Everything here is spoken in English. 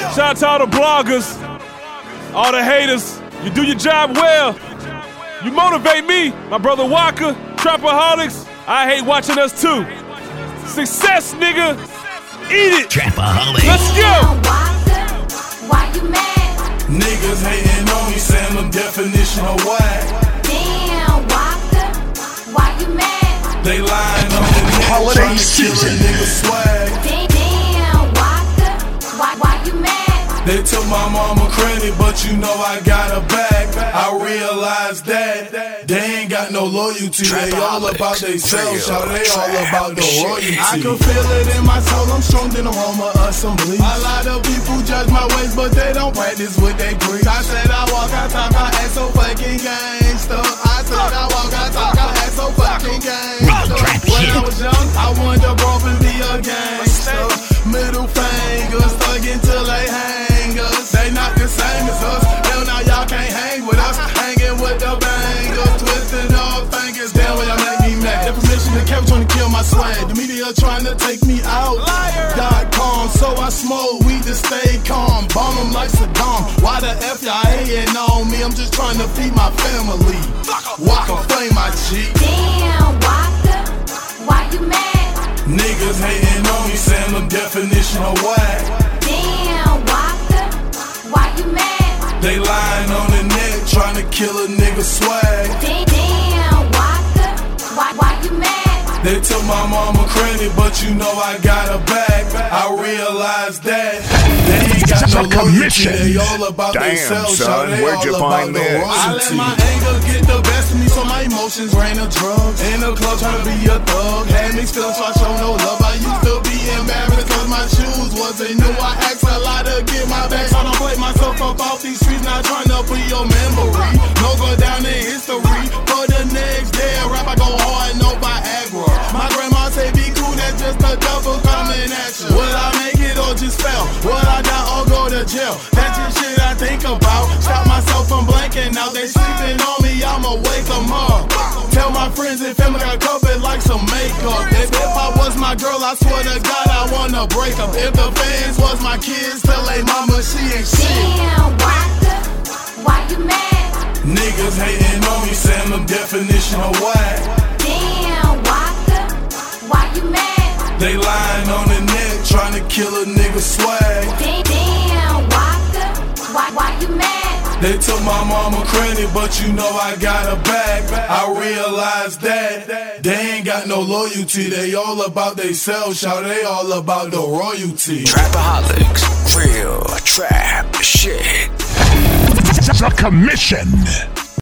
Shout out to all the bloggers, all the haters. You do your job well. You motivate me, my brother Walker, Trapaholics. I hate watching us too. Success, nigga. Eat it. Trapaholics. Let's go. Why you mad? Niggas hating on me, saying the definition of whack. Damn, Walker, why you mad? They lying on the neck, Holiday trying to kill a season. nigga swag. Damn, Walker, why you mad? They took my mama credit, but you know I got her back. I realized that they ain't got no loyalty. They all about they self, shout, they all about the royalty. I can feel it in my soul, I'm strong than aroma of some bleach. A lot of people judge my ways, but they don't practice what they preach. I said I walk, I talk, I act so fucking gangsta. I said I walk, I talk, I act so fucking gangsta. When I was young, I wanted to grow up and be a gangsta. Middle fingers, thuggin' till they hang us. They not the same as us. Hell now y'all can't hang with us. Hanging with the bangers, twisting up fingers. Damn, well y'all make me mad. Defamation, the cap trying to kill my swag. The media trying to take me out. .com, so I smoke weed to stay calm. Bomb them like Saddam. Why the F y'all hating on me? I'm just trying to feed my family. Walker flame my G. Damn, Walker, why you mad? Niggas hating on me, saying the definition of whack. Damn, Walker, why you mad? They lying on the neck, trying to kill a nigga swag. Damn, Walker, why you mad? They took my mama credit, but you know I got her back. I realized that they ain't got no loyalty. They all about Damn, themselves, son, they where'd all you about find the this? royalty. I let my anger get the best of me, so my emotions ran to drugs. In the club trying to be a thug, had mixed feelings, so I show no love. I used to be embarrassed cause my shoes wasn't new. I asked a lot to get my back, so I don't play myself up off these streets. Not trying to put your memory, no go down in history. For the next day, rap I go hard, no Viagra. My grandma say be cool, that's just a double coming at you. Will I make it or just fail? Will I die or go to jail? That's just shit I think about. Stop myself from blanking out. They sleeping on me, I'ma wake them up. Tell my friends and family I covered like some makeup. If I was my girl, I swear to God I wanna break up. If the fans was my kids, tell they mama she ain't shit. Damn, Walker, why you mad? Niggas hating on me, saying the definition of whack. Damn, Walker, why you mad? They lying on the neck, trying to kill a nigga swag. Damn, Walker, why you mad? They took my mama credit, but you know I got her back. I realized that they ain't got no loyalty. They all about they self, shout, they all about the royalty. Trapaholics. Real trap shit. The Commission.